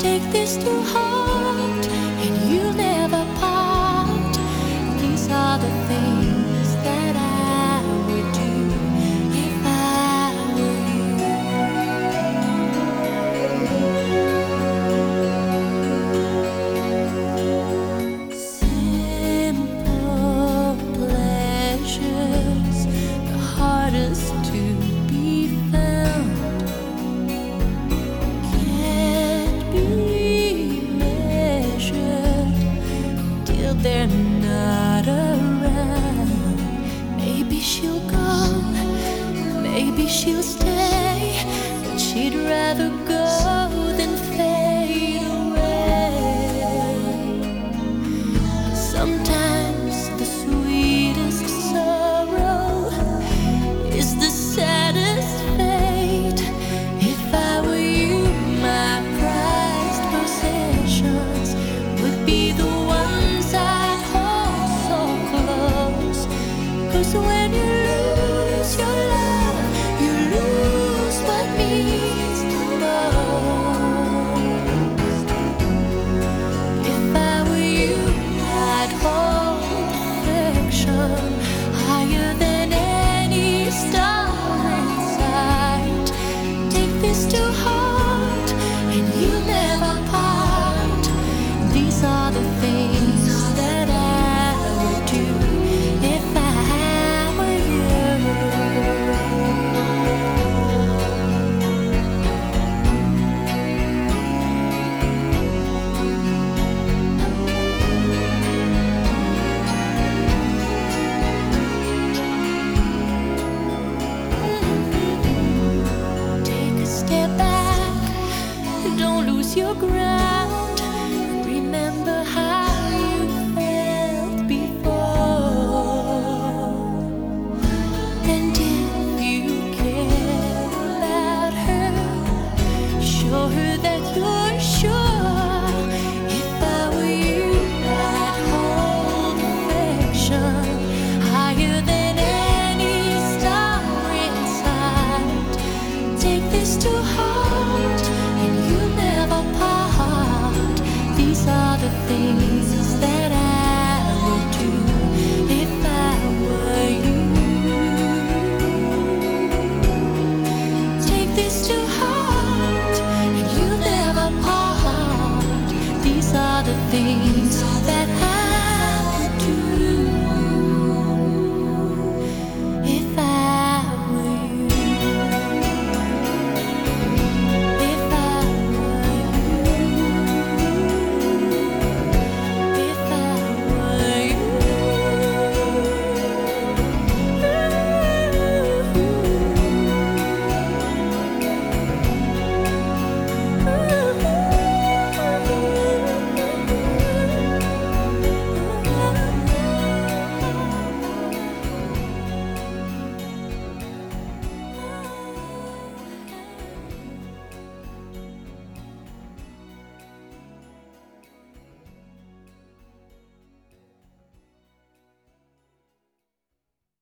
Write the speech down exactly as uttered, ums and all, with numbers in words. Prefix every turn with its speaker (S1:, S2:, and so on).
S1: Take this to heart, and you'll never part. These are the things that I would do if I were you. Simple pleasures, the hardest to be found. They're not around. Maybe she'll go, maybe she'll stay, but she'd rather go than fade away. Sometimes the sweetest sorrow is the saddest fate. If I were you, my prized possessions would be the ones I. 'Cause when you lose your love, you lose what means the most. If I were you, I'd hold affection higher than any star in sight. Take this to heart, and you'll never part. These are the things that I would do if I were you. Take a step back, don't lose your ground.